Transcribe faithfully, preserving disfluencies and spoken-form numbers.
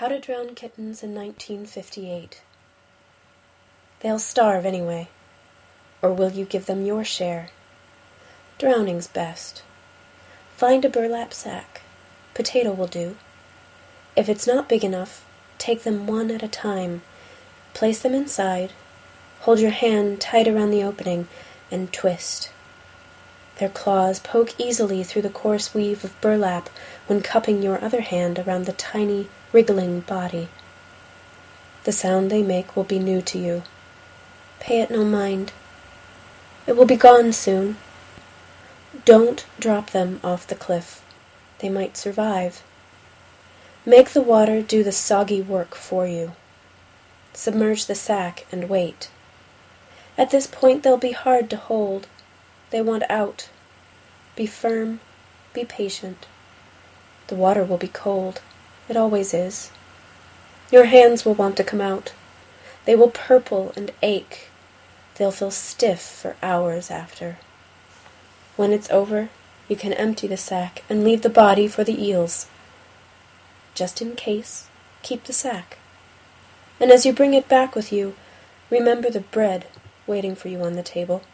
How to Drown Kittens in nineteen fifty-eight. They'll starve anyway. Or will you give them your share? Drowning's best. Find a burlap sack. Potato will do. If it's not big enough, take them one at a time. Place them inside. Hold your hand tight around the opening and twist. Their claws poke easily through the coarse weave of burlap when cupping your other hand around the tiny, wriggling body. The sound they make will be new to you. Pay it no mind. It will be gone soon. Don't drop them off the cliff. They might survive. Make the water do the soggy work for you. Submerge the sack and wait. At this point they'll be hard to hold. They want out. Be firm. Be patient. The water will be cold. It always is. Your hands will want to come out. They will purple and ache. They'll feel stiff for hours after. When it's over, you can empty the sack and leave the body for the eels. Just in case, keep the sack. And as you bring it back with you, remember the bread waiting for you on the table.